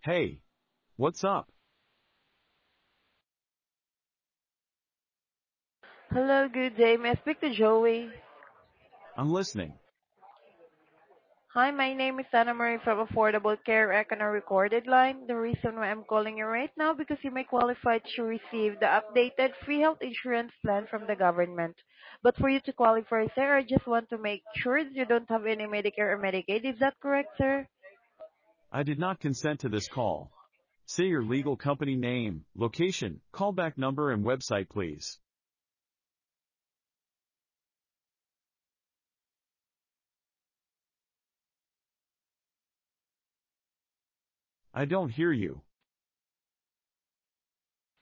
Hey, what's up? Hello, good day. May I speak to Joey? I'm listening. Hi, my name is Anna Marie from Affordable Care Act on a recorded line. The reason why I'm calling you right now because you may qualify to receive the updated free health insurance plan from the government. But for you to qualify, sir, I just want to make sure that you don't have any Medicare or Medicaid. Is that correct, sir? I did not consent to this call. Say your legal company name, location, callback number, and website, please. I don't hear you.